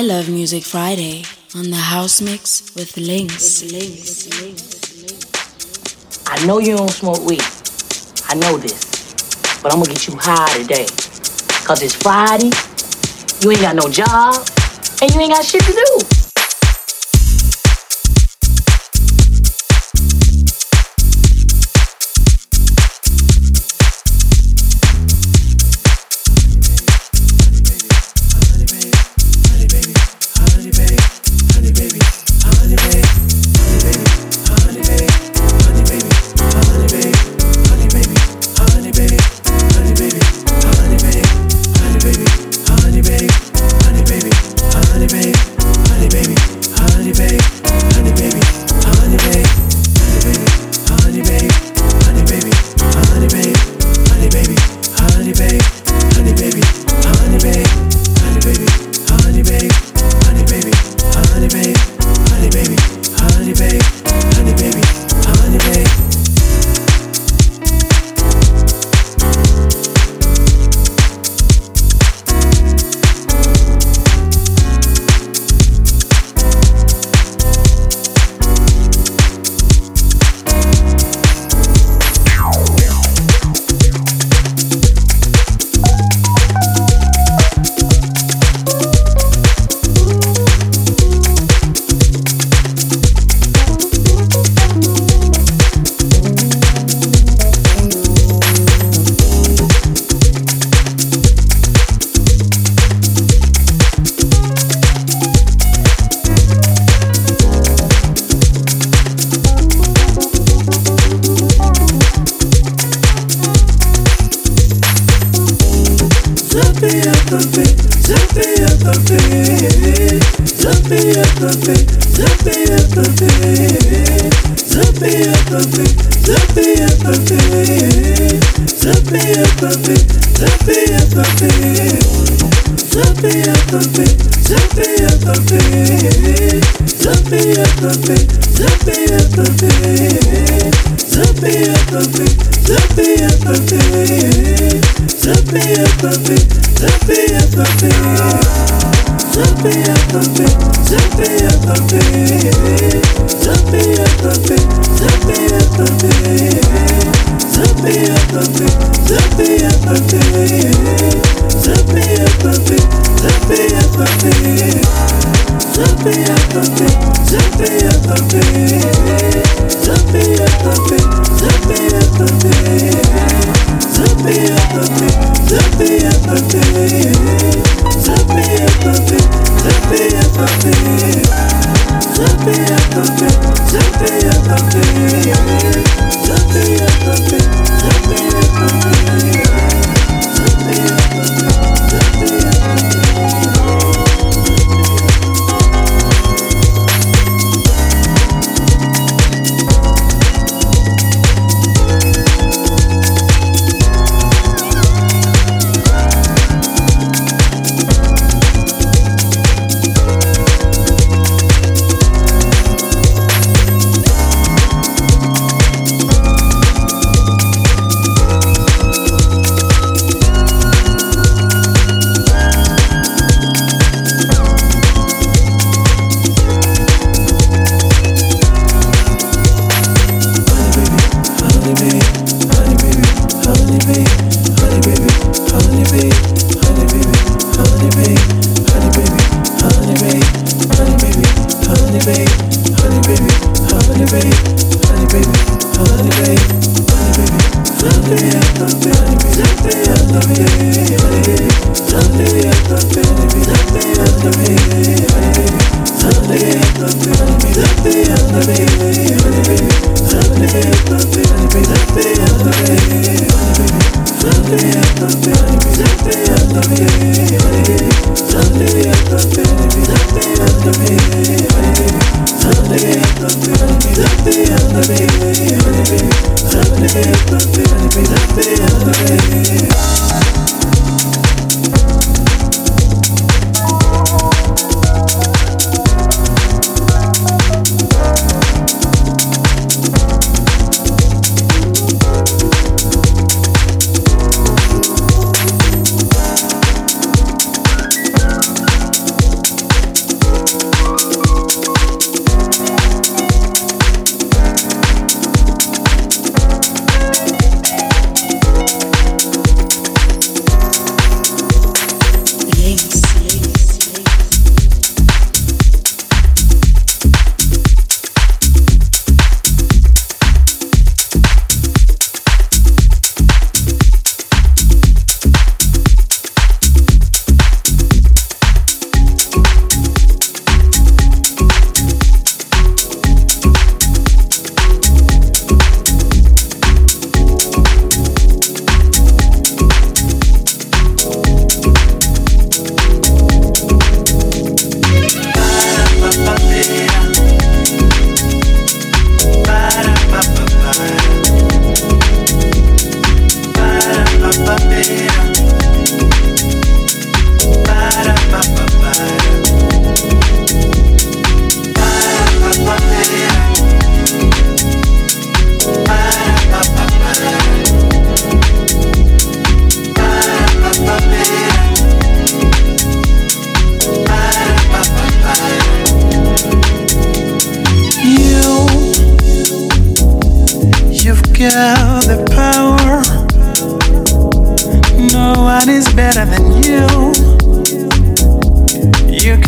Love Music Friday on the House Mix with Links. I know you don't smoke weed. I know this. But I'm gonna get you high today. Cause it's Friday, you ain't got no job, and you ain't got shit to do.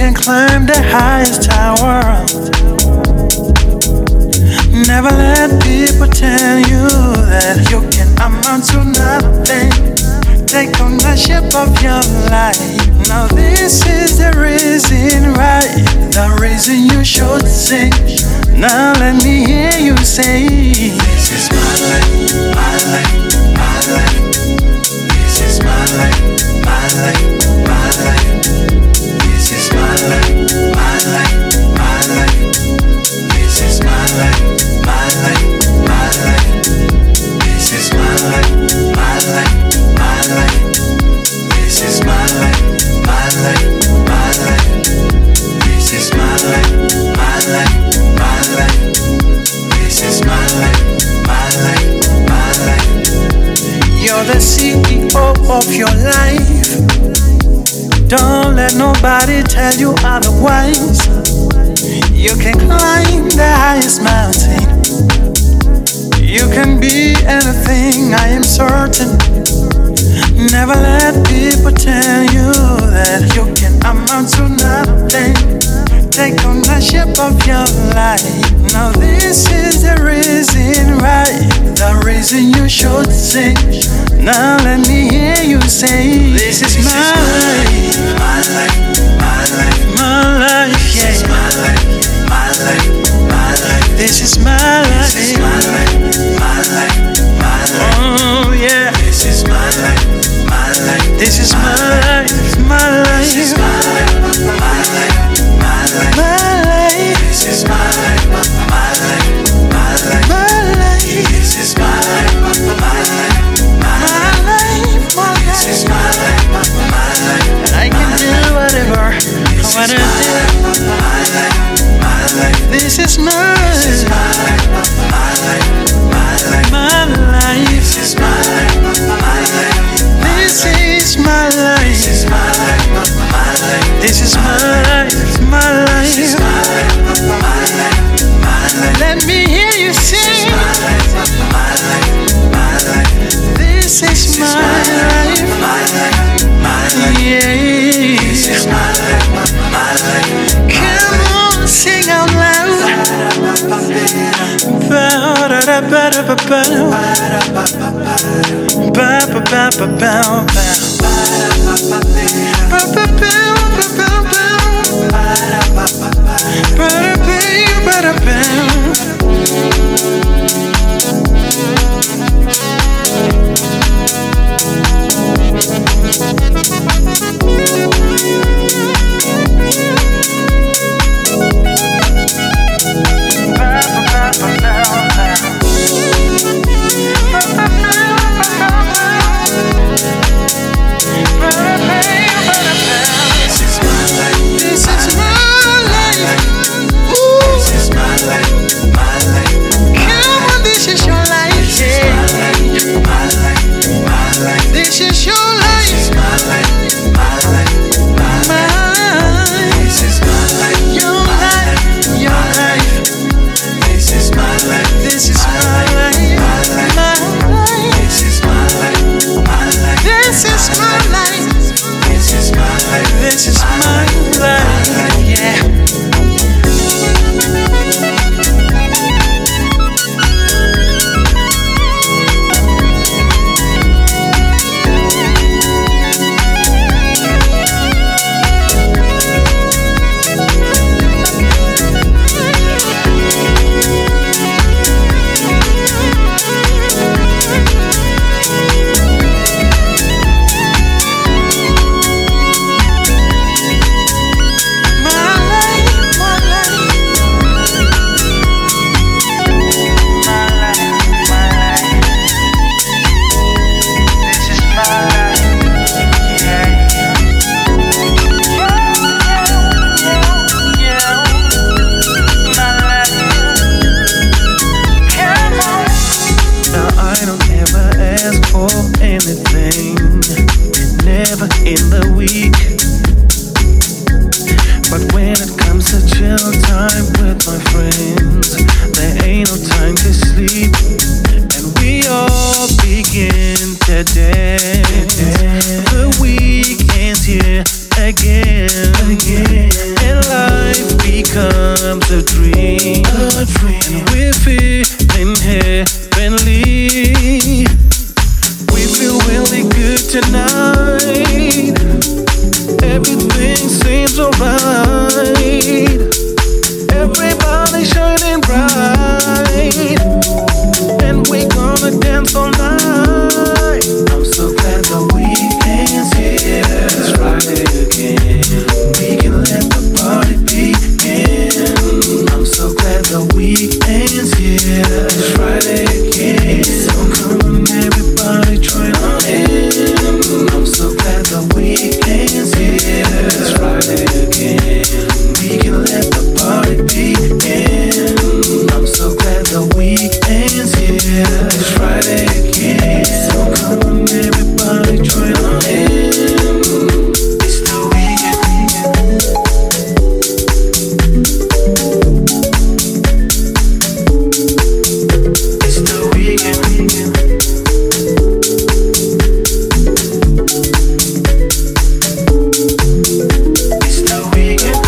can climb the highest tower. Never let people tell you that you can amount to nothing. Take ownership of your life. Now this is the reason why, the reason you should sing. Now let me hear you say, this is my life, my life, my life. This is my life, my life, my life. This is my life, my life, my life. This is my life, my life, my life. This is my life, my life, my life. This is my life, my life, my life. This is my life, my life, my life. This is my life, my life, my life. You're the CEO of your life. Don't let nobody tell you otherwise. You can climb the highest mountain. You can be anything, I am certain. Never let people tell you that you can amount to nothing. Take ownership of your life. Now this is the reason why, the reason you should sing. Now let me hear you say, this is my life, my life, my life, my life, yeah. This is my life, my life, my life. This is my life, this is my life, my life, my life. Oh yeah, this is my life, my life. This is my life, my life. This is my life, my life, my life, my life. This is my life, my life, my life, my life. This is my life, my life, my life, my life. This is my life, my life. And I can do whatever I wanna do. My life, my life. This is my life, my life, my life, my life. This is my life, my life. This is my life. This is my life, my life. This is my life, my life. This is my life, my life, my life. Let me hear you sing. My life, my life, my life. This is my life, my life, my life. Yeah. This is my life, my life. Come on, sing out loud. again. And we're feeling heavenly. We feel really good tonight. Everything seems alright. Everybody shining bright. And we gonna dance all night. I'm so glad the weekend's here. It's Friday again. We can let the party begin. I'm so glad the weekend's here. It's Friday again. So come on everybody, join on in. I'm so glad the weekend's here. It's Friday again. We can let the party begin. I'm so glad the weekend's here. It's Friday again. So come on everybody, join on in. It's the weekend. It's the weekend. It's the weekend.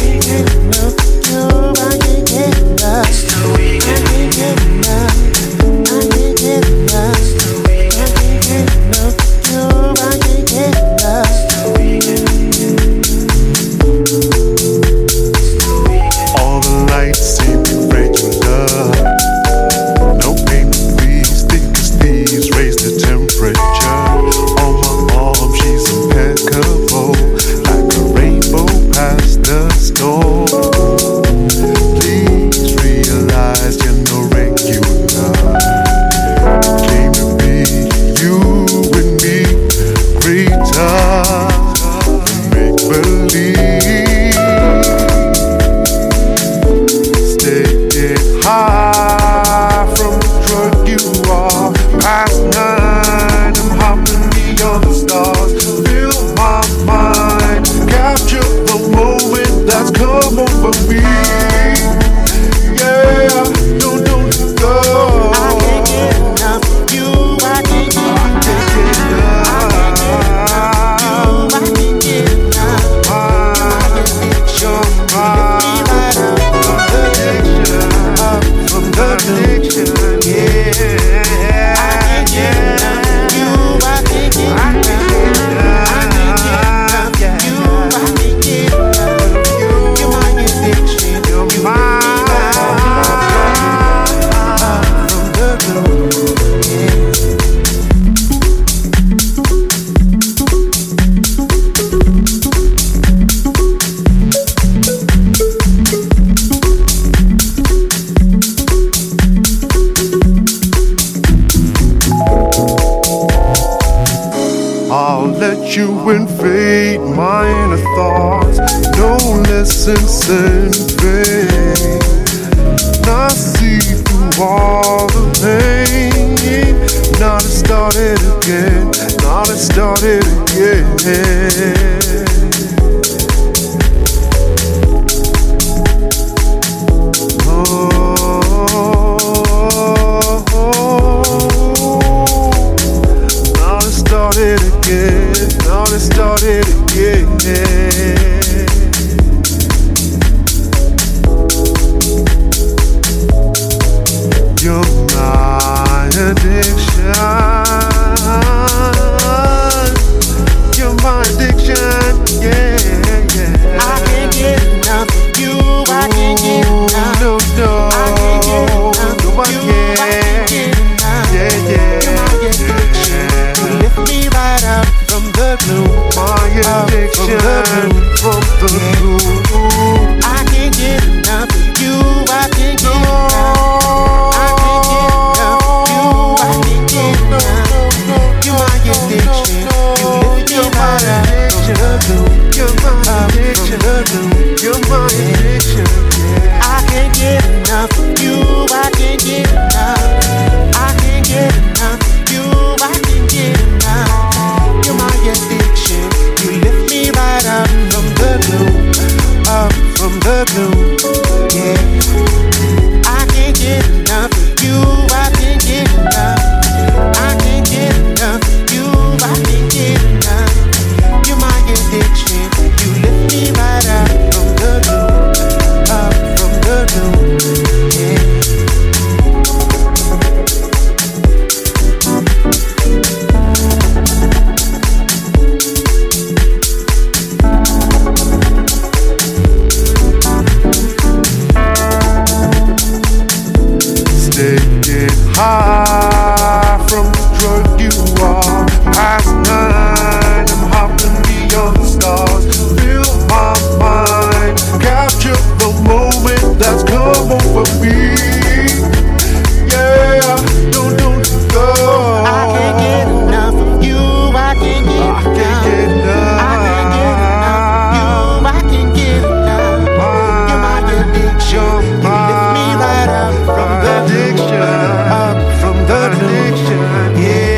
All the lights seem to break your love. No pain, please. Thick as thieves, raise the temperature. On my arm, she's impeccable, like a rainbow past the storm. Please realize you're no regular. It came to be you and me, greater than make believe. Staying high from the drug you are. Past 9, I'm hopping beyond the stars. Fill my mind, capture the moment that's come over me. Yeah, don't go. I can't get enough of you. I can't get enough. I can't get enough. You're from the addiction, yeah. I can't get enough of you. I can't get enough. I can't get enough of you. I can't get enough of you. You're my addiction. You're mine. From the blue, yeah. I'll let you invade my inner thoughts. No lessons in vain. I see through all the pain. Now to start it again. Now to start it again. Now to start it again. Now to start it again. You're my addiction. You're my addiction. Yeah, yeah. I can't get enough of you. I can't get enough. No. I can't get enough of you. I can't get enough. Yeah. You're my addiction. You lift me right up from the gloom. My addiction. From the gloom. I can't get enough of you. I can't get enough. You're my addiction. I can't get enough of you. I can't get enough. I can't get enough of you. I can't get enough. You're my addiction. You lift me right up from the gloom. Up from the gloom. Yeah. I can't get enough of you. I can't get enough. I can't get enough of you. I can't get enough. You're my addiction. You lift me right up from the gloom. Up from the gloom. Yeah. high from the drug you are. Past 9, I'm hopping beyond the stars. Fill my mind, capture the moment that's come over me. Yeah, don't go. I can't get enough of you. I can't get enough. I can't get enough of you. I can't get enough. You're my addiction. You lift me right up from the addiction. Up from the addiction. Yeah.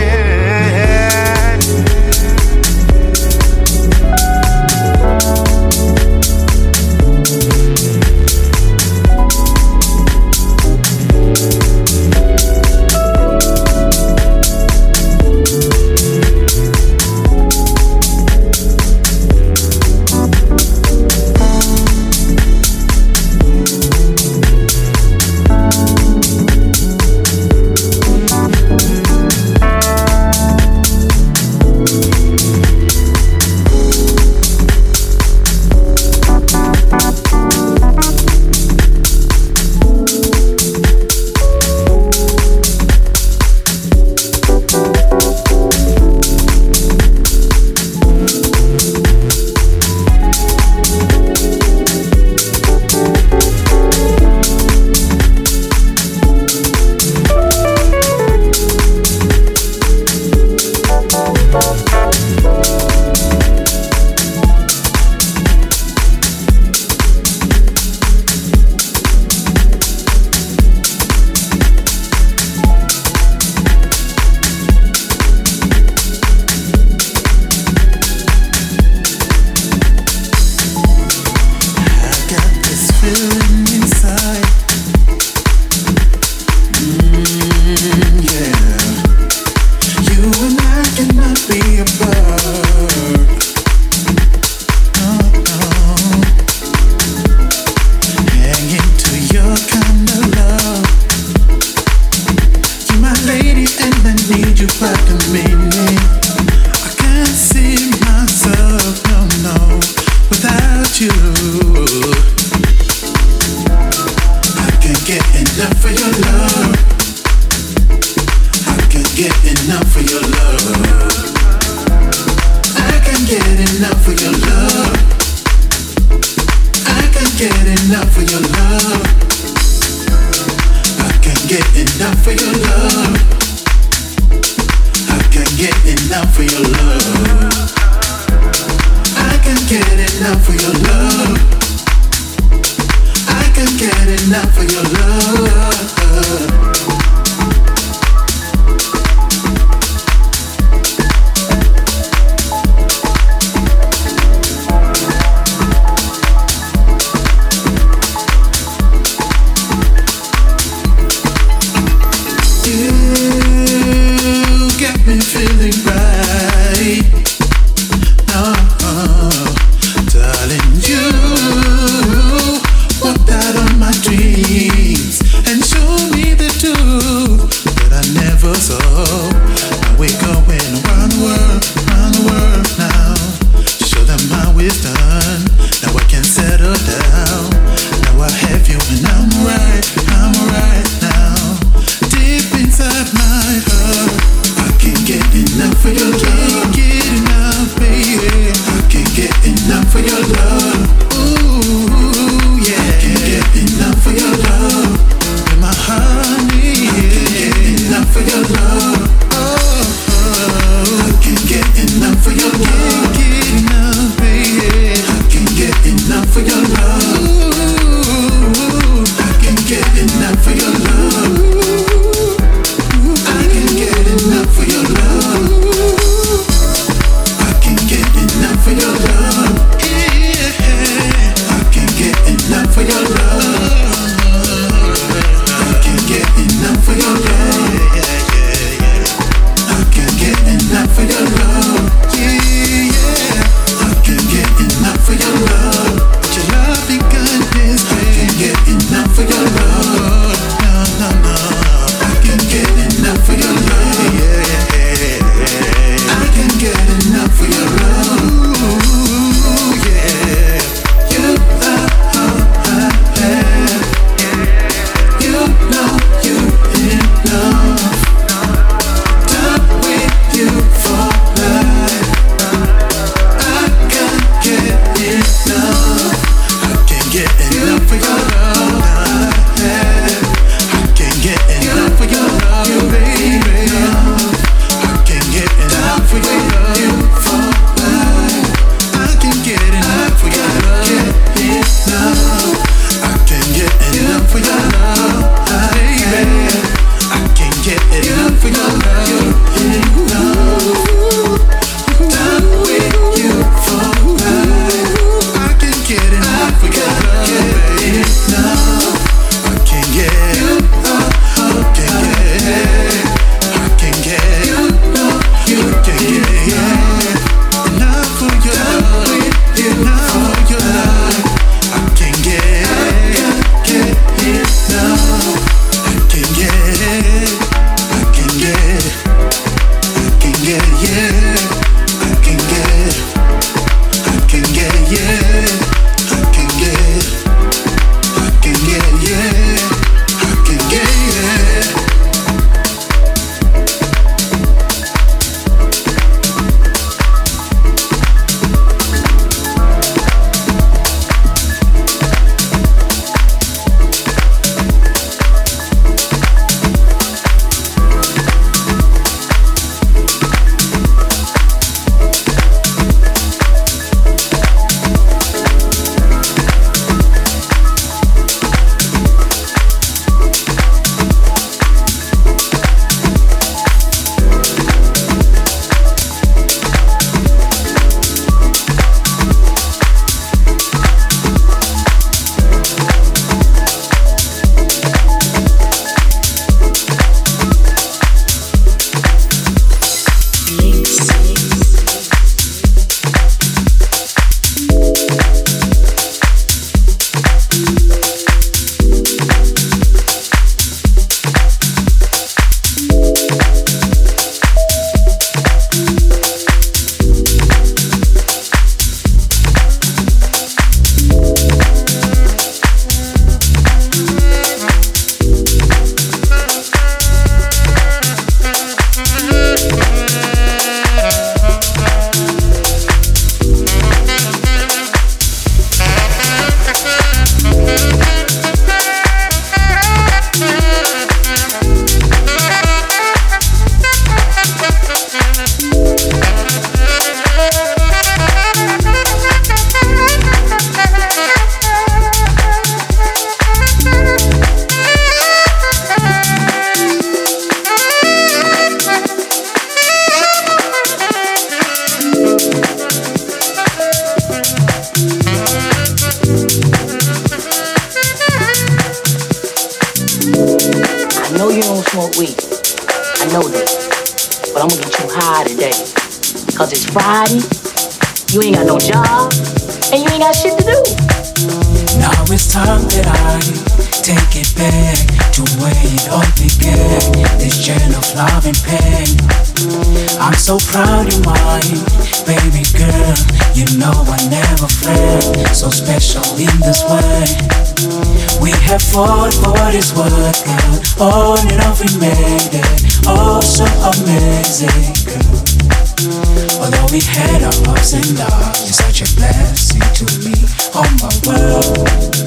know you don't smoke weed. I know this. But I'm gonna get you high today. Cause it's Friday, you ain't got no job, and you ain't got shit to do. Now it's time that I take it back to where it all began. This journey of love and pain. I'm so proud you're mine, baby girl. You know I never felt so special in this way. We have fought for what it's worth, girl. On and off we made it, oh so amazing, girl. Although we had our ups and downs, you're such a blessing to me, oh my world,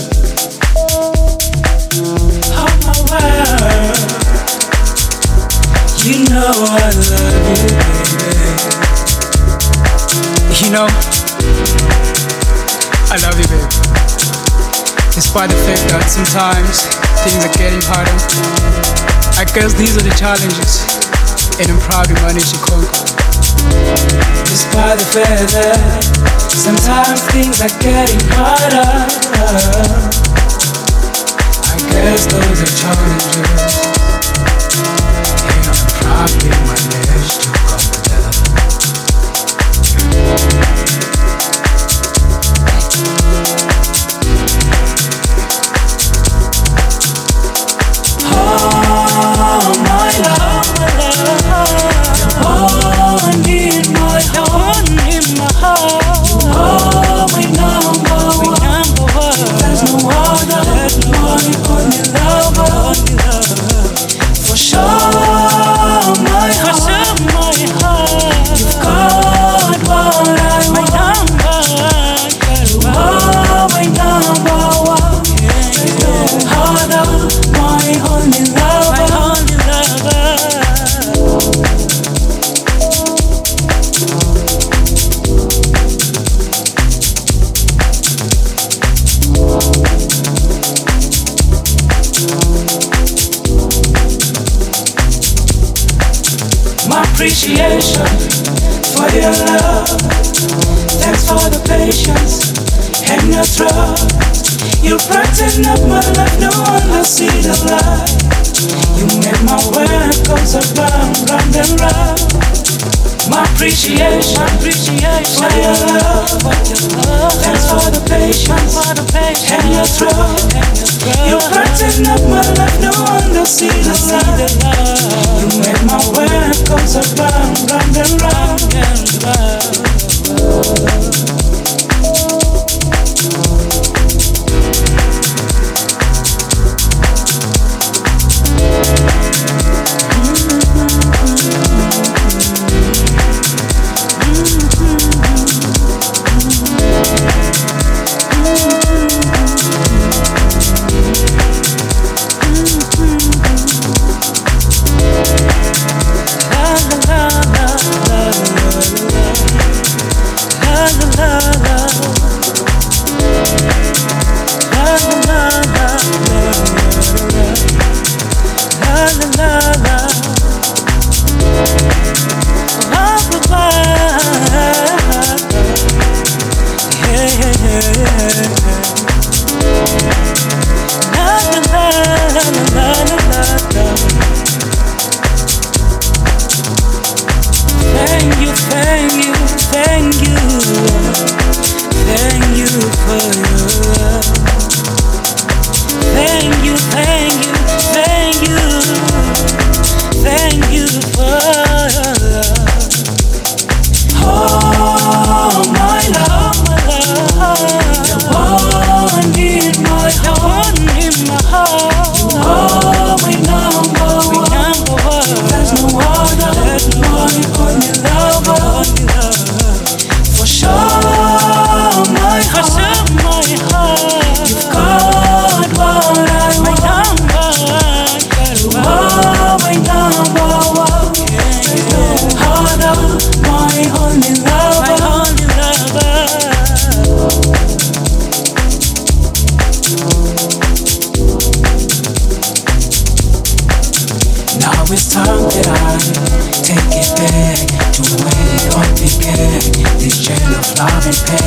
oh my world. You know I love you, baby. You know, I love you, baby. Despite the fact that sometimes things are getting harder, I guess these are the challenges, and I'm proud we managed to conquer. Despite the fact that sometimes things are getting harder, I guess those are challenges, and I'm proud we managed to conquer. Oh my love, oh I need my heart, oh my number one. There's no other, my only lover. For sure, my heart, you've got what I want. Oh my number one. There's no other, my only lover. My appreciation for your love. Thanks for the patience and your trust. You brighten up my life, no one will see the light. You make my world go so round, round and round. My appreciation for your love. Thanks for the patience and your trust. You brighten up my life, no one will see the light. You make my world go so round, round and round.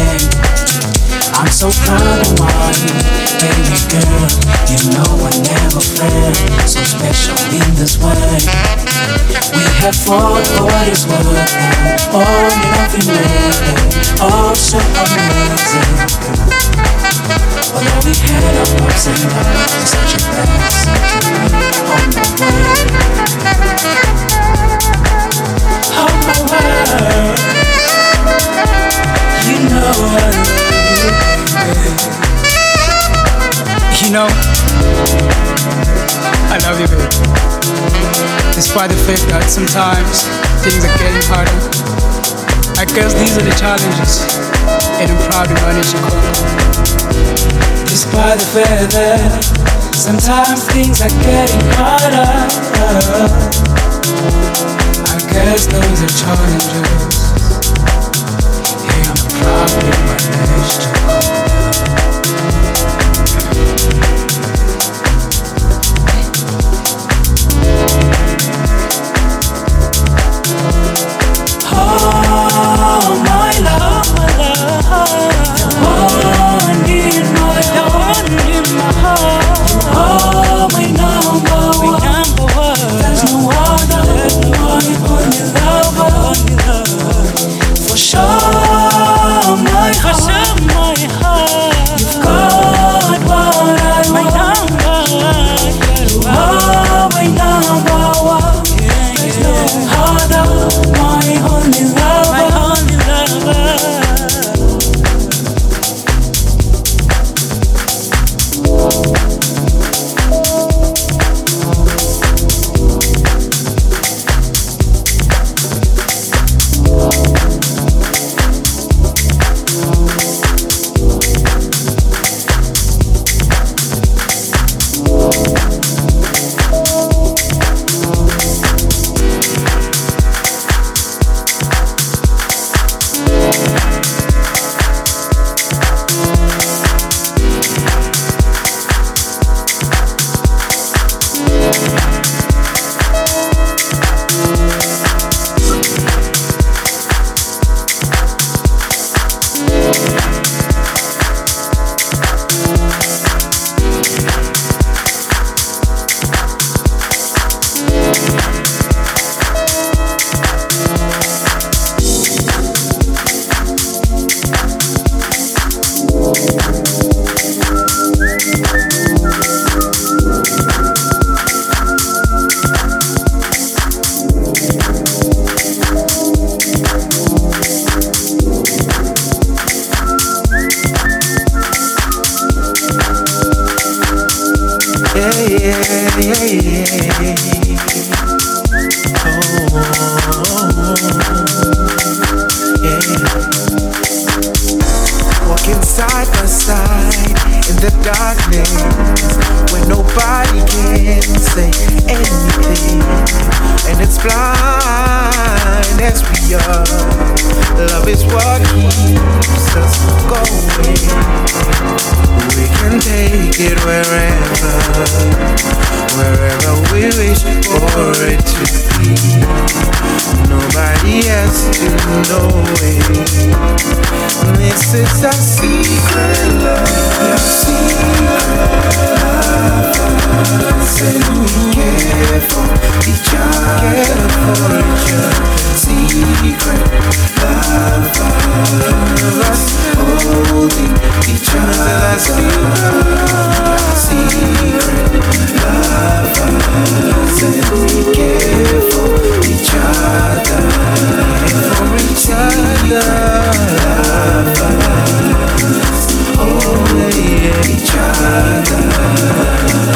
I'm so proud of mine, baby girl. You know I never a friend, so special in this way. We have fought for what is worth now, all and nothing made, oh so amazing. Although we had our ups and downs, such a blessing to be on my way. On my way, you know I love you, baby. You know, I love you, baby. Despite the fact that sometimes things are getting harder, I guess these are the challenges, and I'm proud to manage to conquer. Despite the fact that sometimes things are getting harder, I guess those are challenges, and I'm proud to manage to conquer. Oh, my love, the one in my heart. Oh, my number one. There's no other one, only lover. For sure, my heart. You've got what I want. You are my number one. There's no other, my only lover. Walking side by side in the darkness, where nobody can say anything, and it's blind as we are. Love is what keeps us going. We can take it wherever we wish for it to be. Nobody has to know it. This is our secret love. Say we care for each other. Secret love. Us holding each other. Secret love. Say we care for each other. For each other. Holding each other.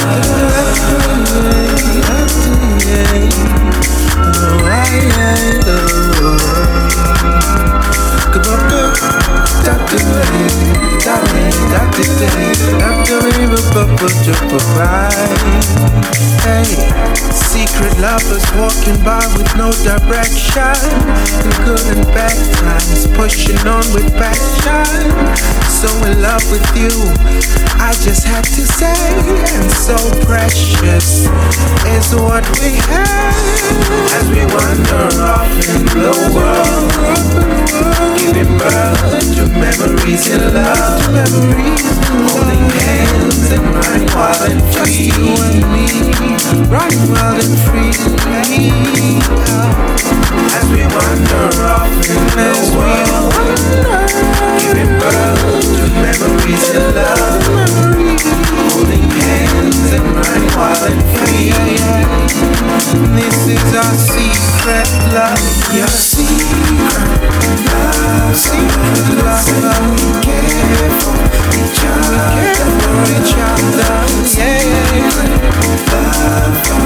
Secret lovers walking by with no direction, in good and bad times, pushing on with passion. So in love with you, I just had to say, and so precious is what we have as we wander off in the world, giving birth to memories in love, holding hands and running wild and just you and me, running wild and free. As we wander off in the world, giving birth to memories and love, holding hands and running wild and free. This is our secret love, your secret love, secret love. We care for each other, love for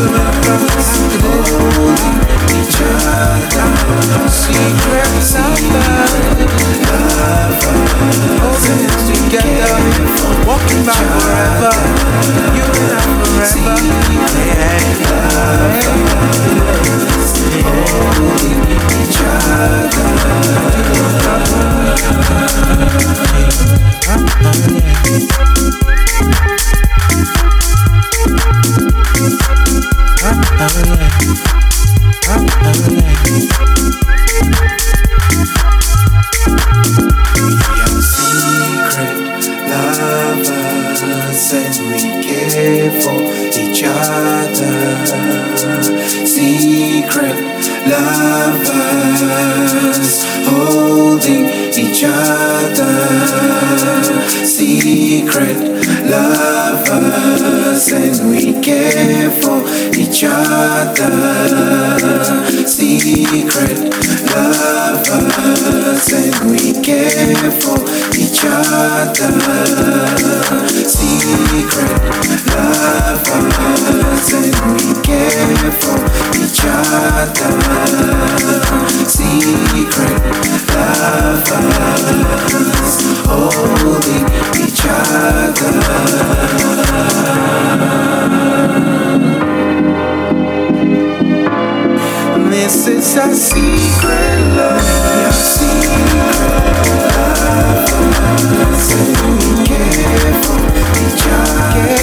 holding each other, secret love, holding us together, walking by forever, you and I forever. Holding each other. And we care for each other. Secret lovers, holding each other. Secret lovers, and we care for each other. Secret lovers, and we care for each other. Secret lovers, and we care for each other. Secret lovers, holding each other. This is our secret love, your secret love, and we care for each other.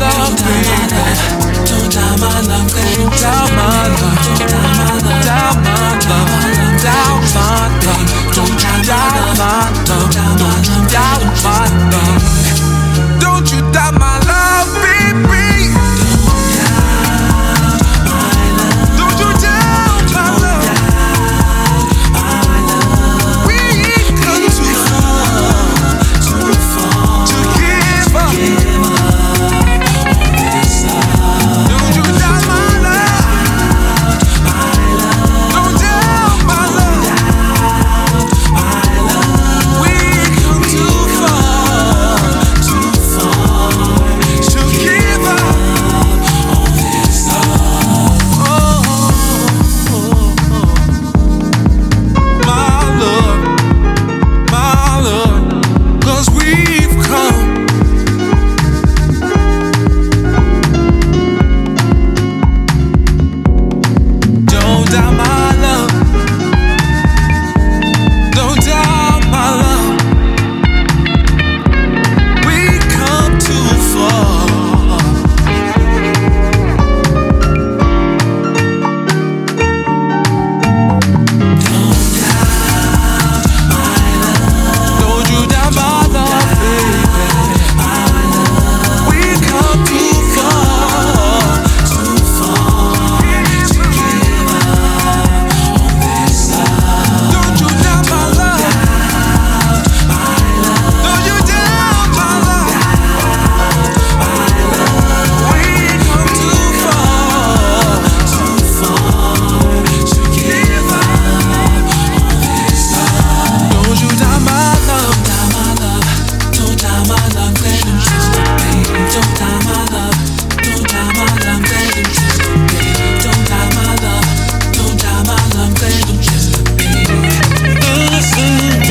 love, baby. Don't doubt my love, baby. Doubt my love. Doubt my love. Doubt my love. Don't doubt my love. Doubt my love. Don't you doubt my love, baby. Don't you doubt my love. We come too far to give up. Don't you doubt my love. Don't doubt my love. We come too far to give up on this love. My love, 'cause we've come. Don't doubt my love. Don't doubt my love. We come too far. Don't you doubt my love, baby. We come too far to give up on this love. Don't you doubt my love. Don't you doubt my love. We come too far to give up on this love. Don't you doubt my love. Don't doubt my love, baby. Don't doubt my love. Don't doubt my love, baby. Don't doubt my love. Don't doubt my love, baby. Don't doubt my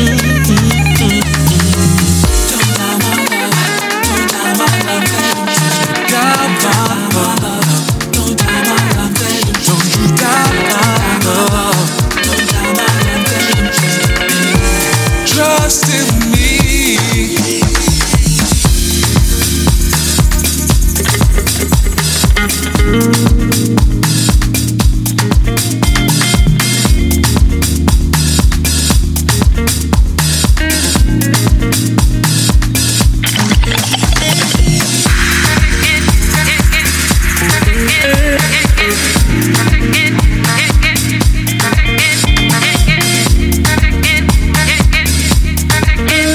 love. Don't doubt my love, baby. Doubt my love. Don't doubt my love, baby. Don't you doubt my love. Don't doubt my love, baby. Trust in me. It's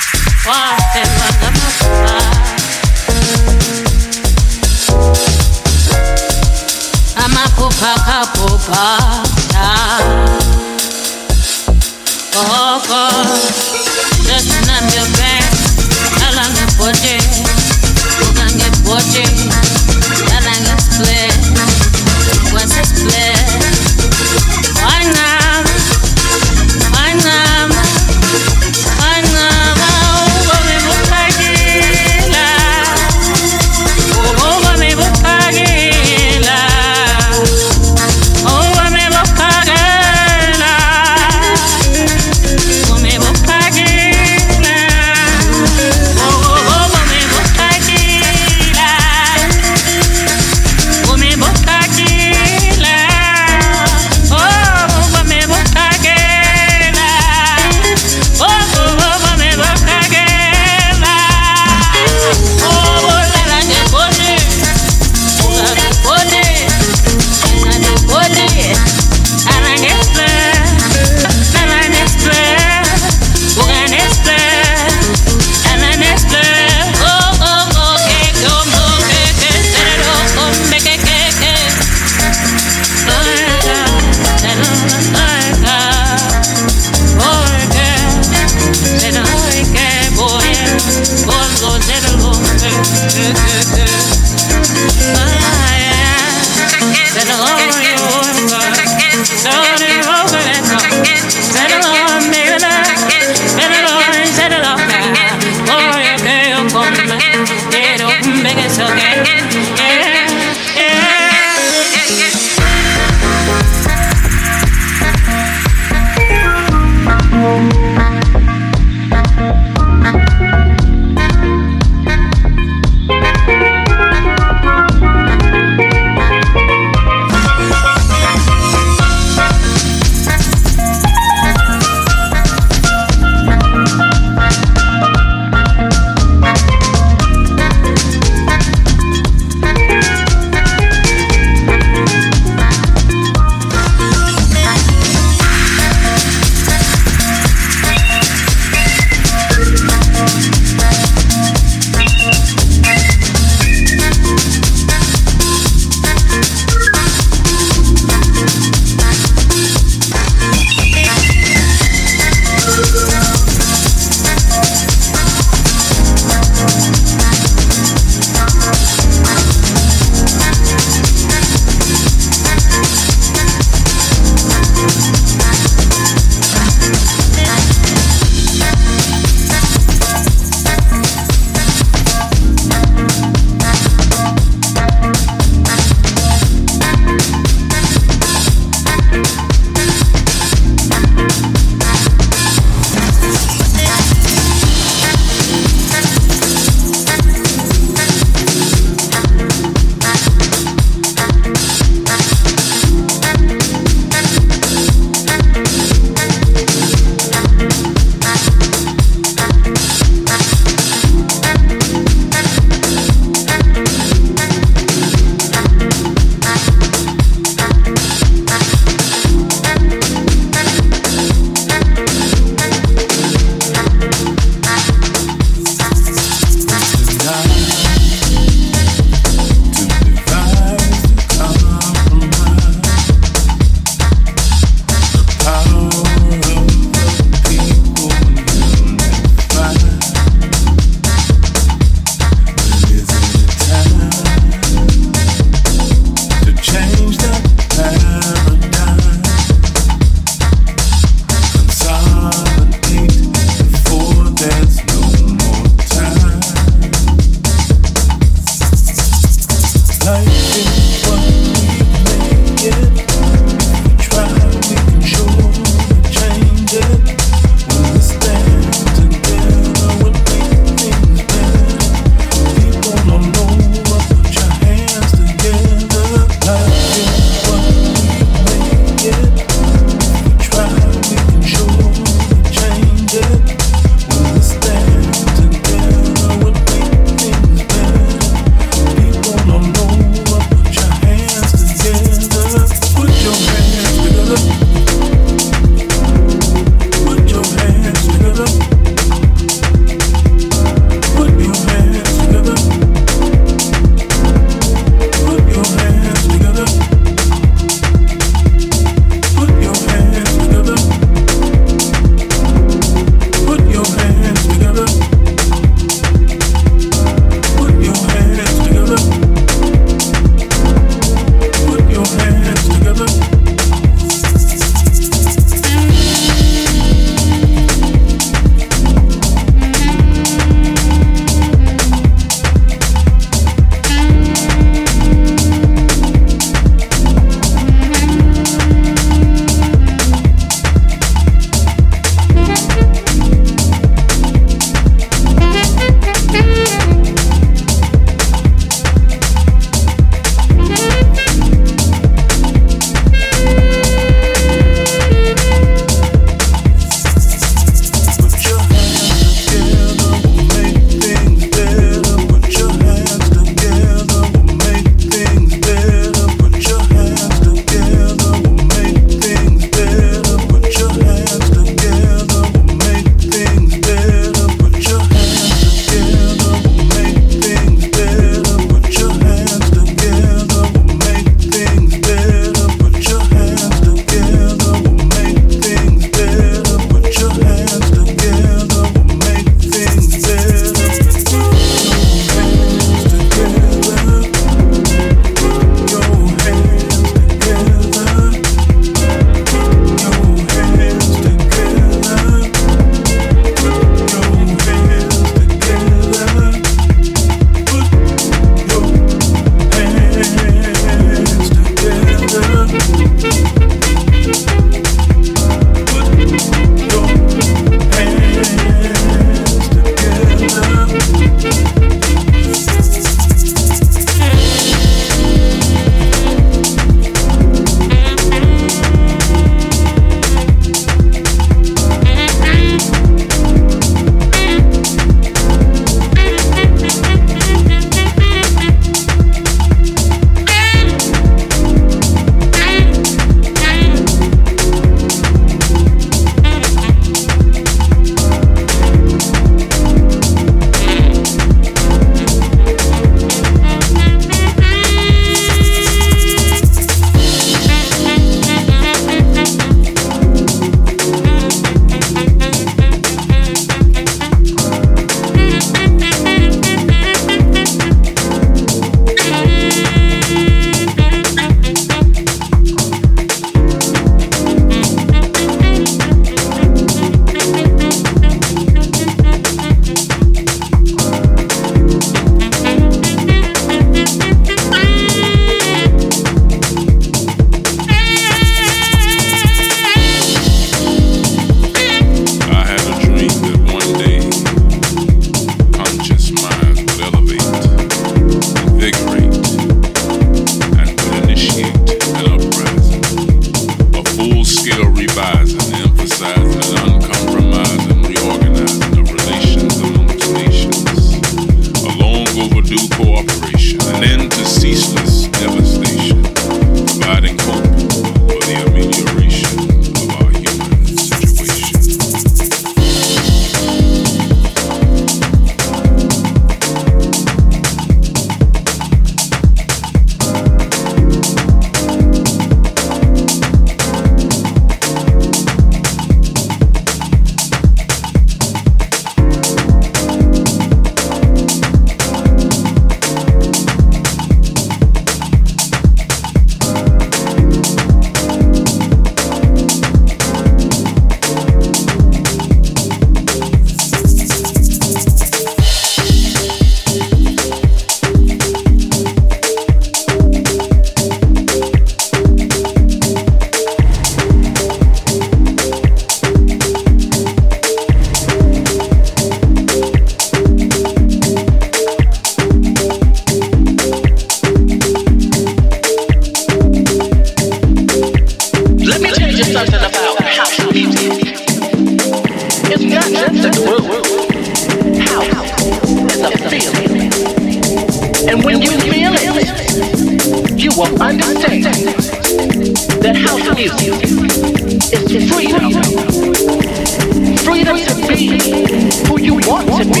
It's freedom. Freedom to be who you want to be.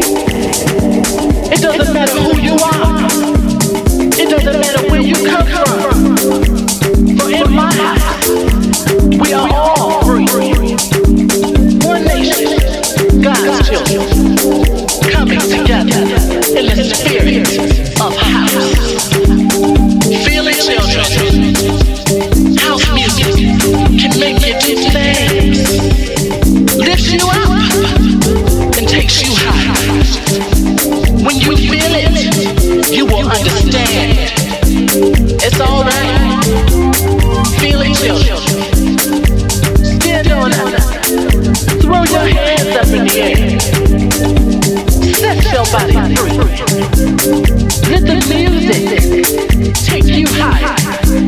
It doesn't matter who you are. It doesn't matter where you come from. For in my house, we are all free. One nation, God's children, coming together in the spirit of house. Feel it, children. House music can make you do things. Lifts you up and takes you high. When you feel it, you will understand. It's alright. Feel it, children. Stand on it. Throw your hands up in the air. Set your body free. Let the music take you high.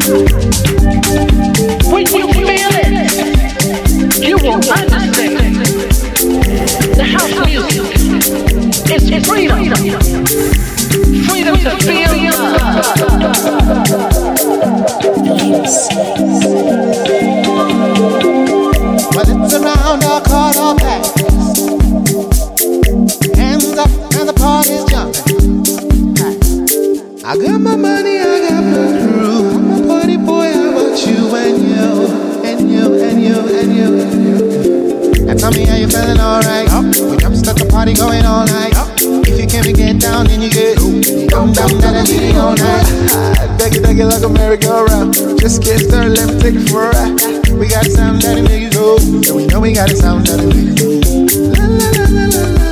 When you feel it, you will understand. The house music is freedom. Freedom to feel Well, it's around our corner back. Hands up and the party's jumping. I got my money, I got my crew. I'm a party boy, how about you and you? And you, and you, and you, and you. Now tell me how you feeling, alright? We jump start the party going all night. If you can't get down, then you get dumb, that I need it all night. Dug it like a merry-go-round. Just get started, let me take it for a ride. We got a sound that'll make you go. Yeah, we know we got a sound that'll make you go. La la la la la la.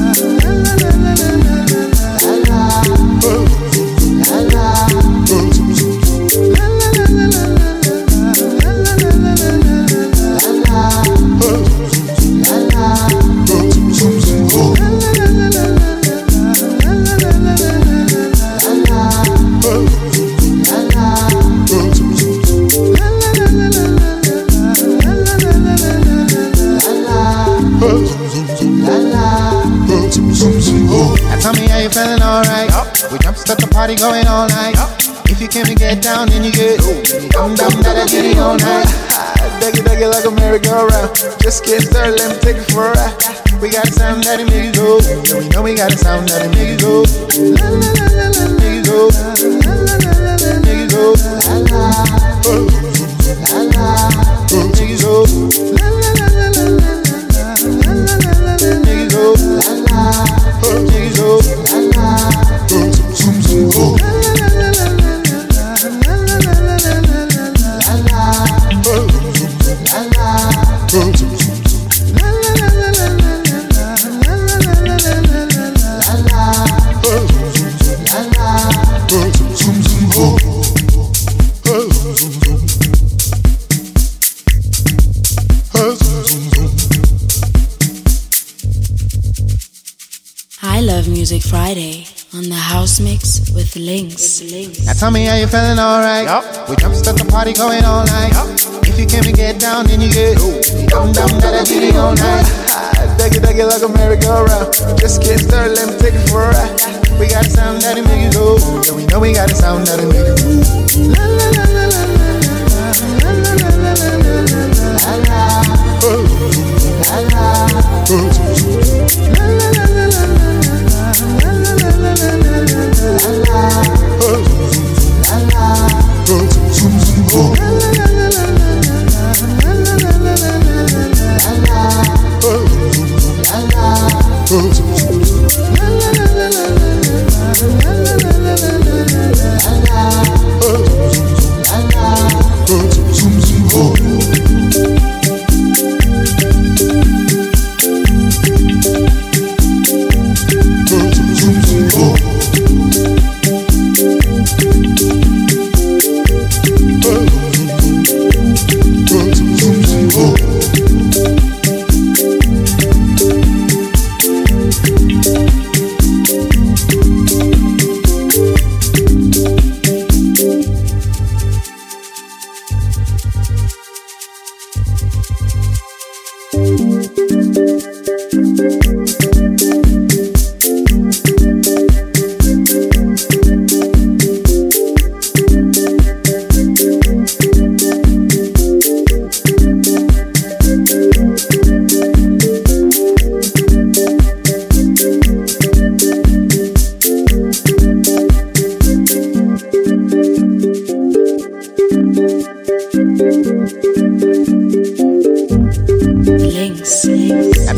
Tell me how you feeling, alright? We jump start the party going all night. If you can't get down, then you get dumb, that I get it all night. Dug it like a merry-go-round. Just get started, let me take it for a ride. We got a sound that'll make you go. Yeah, we know we got a sound that'll make you go. La la la la la, make you go. La la la la la, make you go. La la la la, make you go. La la la la la la, la la la la la, make you go. La la, make you go. La la, zoom zoom go. La la la la la, la la la la la, la la, la la, zoom zoom. I Love Music Friday on the House Mix with Links. Now tell me how you feeling, alright? We jump start the party going all night. If you can't get down, then you get dumb, that I get it all night. Dug it like a merry-go-round. Just get started, let me take it for a ride. We got a sound that'll make you go. Yeah, we know we got a sound that'll make you go. La la la la la la, la la la la la, la la, la la, la la la la la.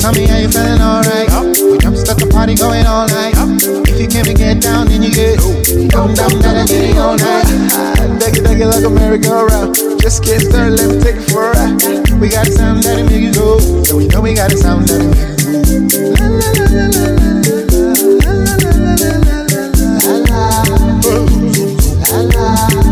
Tell me how you feeling, alright. We jumpstart the party going all night. If you can't get down, then you get down, that'll get it all night. Take it like a merry-go-round. Just get started, let me take it for a ride. We got a sound that'll make you go. Yeah, we know we got a sound that'll make you go. La la la la la la la la la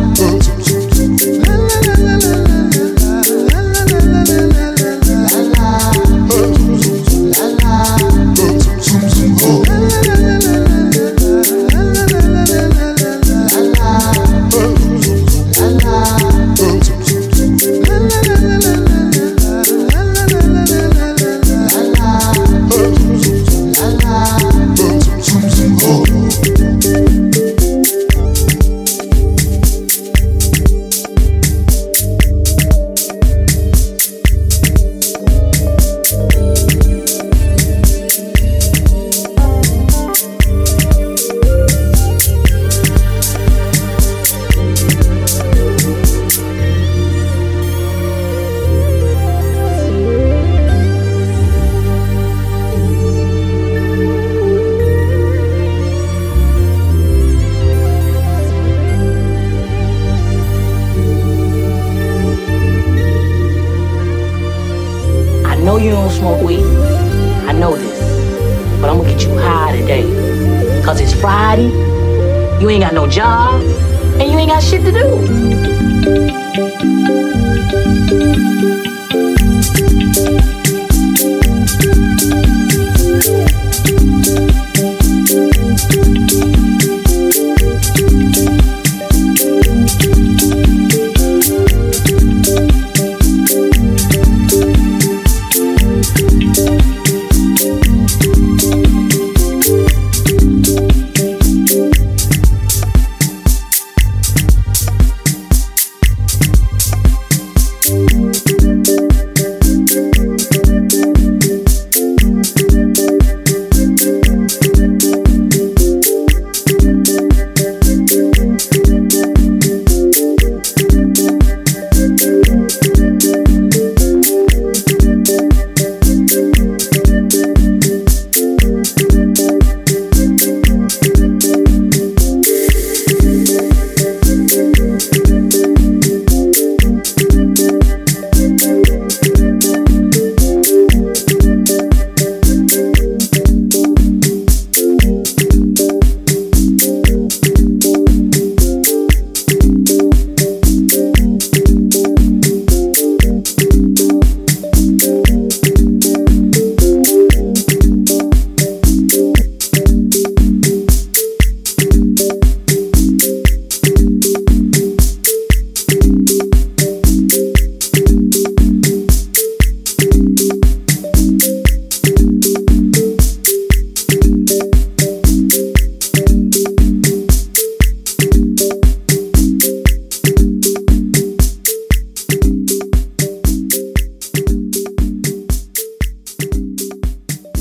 You ain't got no job, and you ain't got shit to do.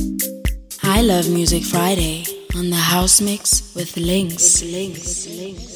I Love Music Friday on the House Mix with Links.